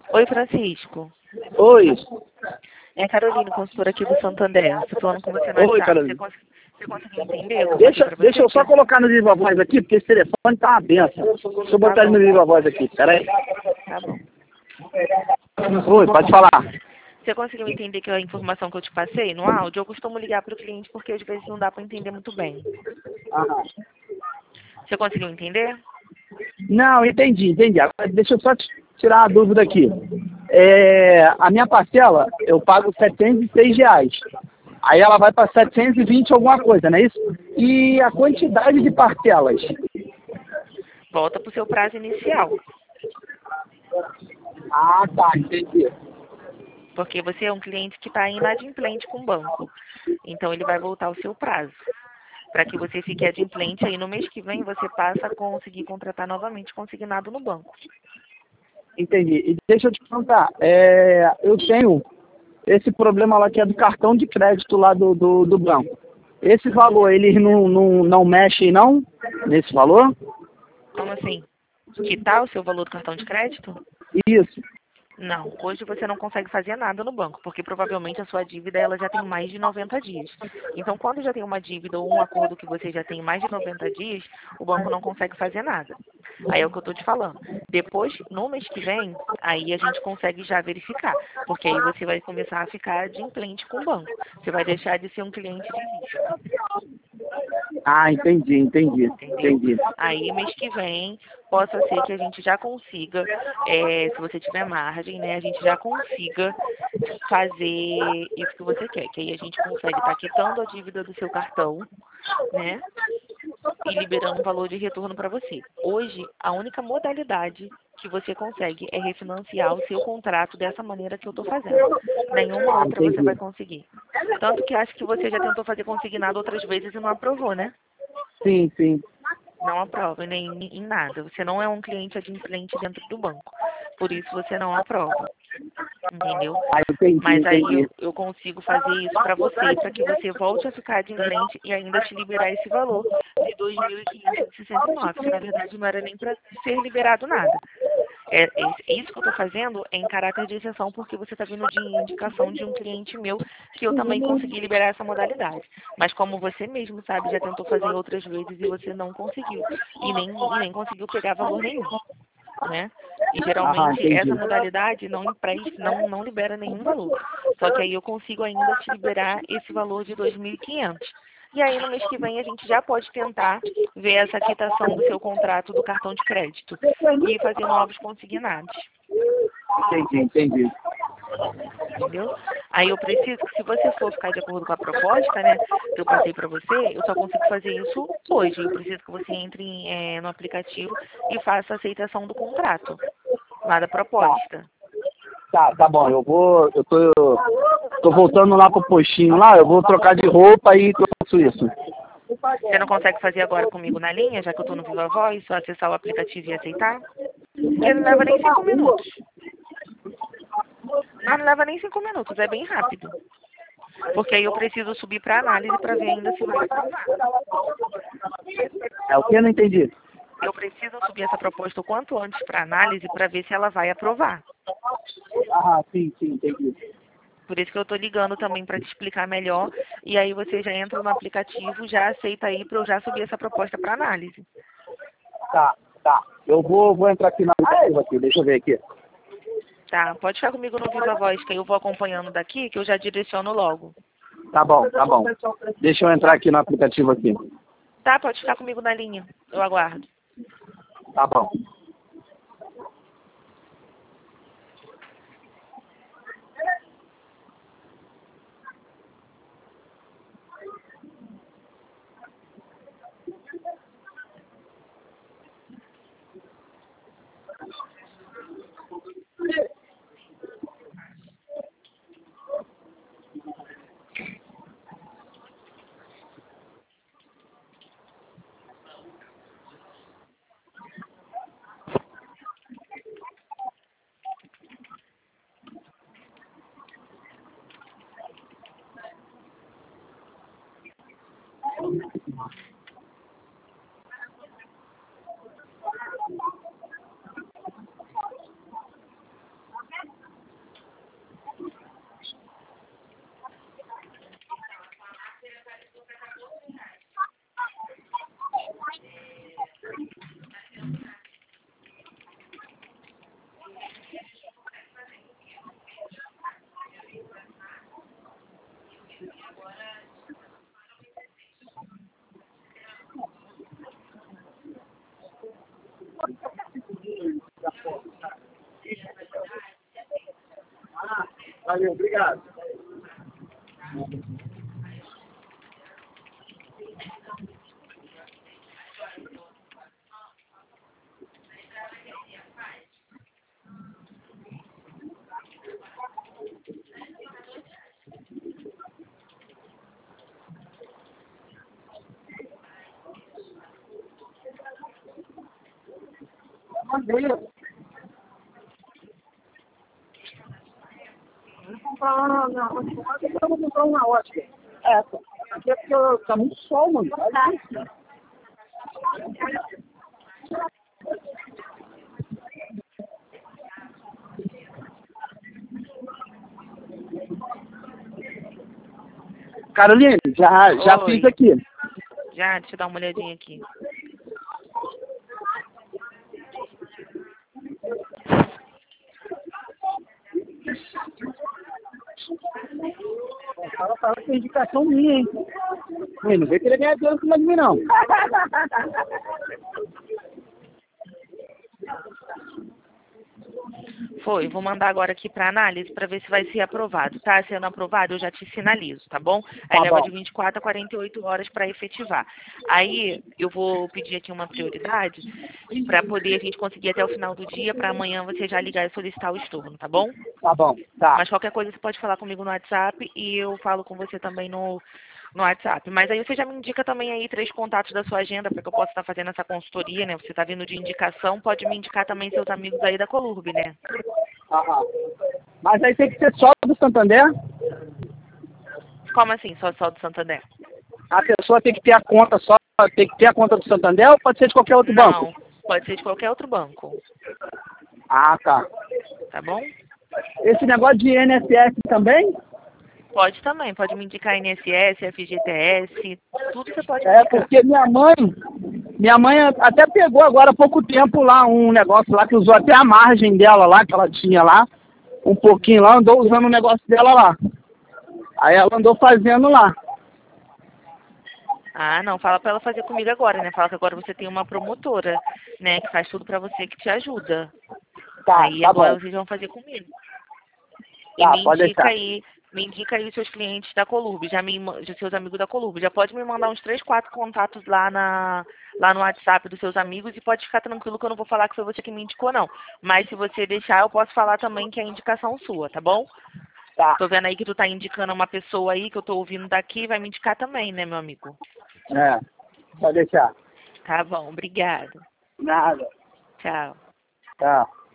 Oi, Francisco. Oi. É a Carolina, consultora aqui do Santander. Estou falando com você no Oi, WhatsApp. Carolina. Você conseguiu entender o que eu passei para você? Deixa eu só colocar no Viva Voz aqui, porque esse telefone tá uma benção. Deixa eu botar ele no Viva Voz aqui, peraí. Tá bom. Oi, pode falar. Você conseguiu entender que a informação que eu te passei no áudio? Eu costumo ligar para o cliente porque às vezes não dá para entender muito bem. Aham. Você conseguiu entender? Não, entendi. Agora, deixa eu só tirar uma dúvida aqui. A minha parcela, eu pago R$ 706. Aí ela vai para 720 alguma coisa, não é isso? E a quantidade de parcelas? Volta para o seu prazo inicial. Ah, tá, entendi. Porque você é um cliente que está inadimplente com o banco. Então ele vai voltar ao seu prazo. Para que você fique adimplente, aí no mês que vem você passa a conseguir contratar novamente consignado no banco. Entendi. E deixa eu te perguntar, eu tenho esse problema lá que é do cartão de crédito lá do banco. Esse valor, eles não mexem não nesse valor? Como assim? Quitar o seu valor do cartão de crédito? Isso. Não, hoje você não consegue fazer nada no banco, porque provavelmente a sua dívida ela já tem mais de 90 dias. Então, quando já tem uma dívida ou um acordo que você já tem mais de 90 dias, o banco não consegue fazer nada. Aí é o que eu estou te falando. Depois, no mês que vem, aí a gente consegue já verificar, porque aí você vai começar a ficar adimplente com o banco. Você vai deixar de ser um cliente de risco. Ah, entendi. Entendeu? Aí, mês que vem, possa ser que a gente já consiga, se você tiver margem, né, a gente já consiga fazer isso que você quer, que aí a gente consegue estar quitando a dívida do seu cartão, né, e liberando um valor de retorno para você. Hoje, a única modalidade que você consegue é refinanciar o seu contrato dessa maneira que eu estou fazendo. Nenhuma Ah, outra você vai entendi. conseguir. Tanto que acho que você já tentou fazer consignado outras vezes e não aprovou, né? Sim. Não aprova nem em nada. Você não é um cliente adimplente dentro do banco. Por isso você não aprova. Entendeu? Ah, Mas aí entendi. eu consigo fazer isso para você, para que você volte a ficar adimplente e ainda te liberar esse valor de 2.569, que na verdade não era nem para ser liberado nada. Isso que eu estou fazendo é em caráter de exceção, porque você está vindo de indicação de um cliente meu que eu também consegui liberar essa modalidade. Mas como você mesmo sabe, já tentou fazer outras vezes e você não conseguiu. E nem conseguiu pegar valor nenhum, né? E Ah, geralmente essa entendi. modalidade não libera nenhum valor. Só que aí eu consigo ainda te liberar esse valor de 2.500. E aí no mês que vem a gente já pode tentar ver essa quitação do seu contrato do cartão de crédito e fazer novos consignados. Entendi. Entendeu? Aí eu preciso que, se você for ficar de acordo com a proposta, né, que eu passei para você, eu só consigo fazer isso hoje. Eu preciso que você entre no aplicativo e faça a aceitação do contrato, lá da proposta. Tá bom, tô voltando lá pro postinho lá, eu vou trocar de roupa e faço isso. Você não consegue fazer agora comigo na linha, já que eu estou no Viva Voz, só acessar o aplicativo e aceitar? Porque não leva nem 5 minutos. Não leva nem 5 minutos, é bem rápido. Porque aí eu preciso subir para análise para ver ainda se vai aprovar. É o que eu não entendi. Eu preciso subir essa proposta o quanto antes para análise para ver se ela vai aprovar. Ah, sim, entendi. Por isso que eu estou ligando também para te explicar melhor. E aí você já entra no aplicativo, já aceita aí para eu já subir essa proposta para análise. Tá. Eu vou entrar aqui na aqui, deixa eu ver aqui. Tá? Pode ficar comigo no Viva Voz, que aí eu vou acompanhando daqui, que eu já direciono logo. Tá bom. Deixa eu entrar aqui no aplicativo aqui. Tá? Pode ficar comigo na linha. Eu aguardo. Tá bom. Valeu, obrigado. Vou comprar lá na ótica. Eu vou comprar uma ótica. Essa. Aqui é porque tá muito sol, mano. Olha isso. Caroline, já Oi. fiz aqui. Já, deixa eu dar uma olhadinha aqui. O cara fala que é indicação minha, hein? Não vem querer ganhar dinheiro em cima de mim, não. Foi, vou mandar agora aqui para análise para ver se vai ser aprovado. Tá sendo aprovado, eu já te sinalizo, tá bom? Aí Tá leva bom. de 24 a 48 horas para efetivar. Aí eu vou pedir aqui uma prioridade para poder a gente conseguir até o final do dia, para amanhã você já ligar e solicitar o estorno, tá bom? Tá bom, tá. Mas qualquer coisa você pode falar comigo no WhatsApp e eu falo com você também no WhatsApp. Mas aí você já me indica também aí 3 contatos da sua agenda para que eu possa estar fazendo essa consultoria, né? Você está vindo de indicação, pode me indicar também seus amigos aí da Colurb, né? Aham. Mas aí tem que ser só do Santander? Como assim, só do Santander? A pessoa tem que ter a conta só, tem que ter a conta do Santander ou pode ser de qualquer outro banco? Não, pode ser de qualquer outro banco, Ah, tá. tá bom? Esse negócio de INSS também? Pode também, pode me indicar INSS, FGTS, tudo você pode me É, indicar. porque minha mãe até pegou agora há pouco tempo lá um negócio lá que usou até a margem dela lá, que ela tinha lá, um pouquinho lá, andou usando o negócio dela lá. Aí ela andou fazendo lá. Ah, não, fala pra ela fazer comigo agora, né? Fala que agora você tem uma promotora, né, que faz tudo pra você, que te ajuda. Tá, Aí tá agora bom. vocês vão fazer comigo. E Tá, pode deixar. me indica aí os seus clientes da Colurb, já seus amigos da Colurb. Já pode me mandar uns 3, 4 contatos lá no WhatsApp dos seus amigos e pode ficar tranquilo que eu não vou falar que foi você que me indicou, não. Mas se você deixar, eu posso falar também que é indicação sua, tá bom? Tá. Tô vendo aí que tu tá indicando uma pessoa aí que eu tô ouvindo daqui, vai me indicar também, né, meu amigo? É, pode deixar. Tá bom, obrigado. Nada. Tchau. Tá.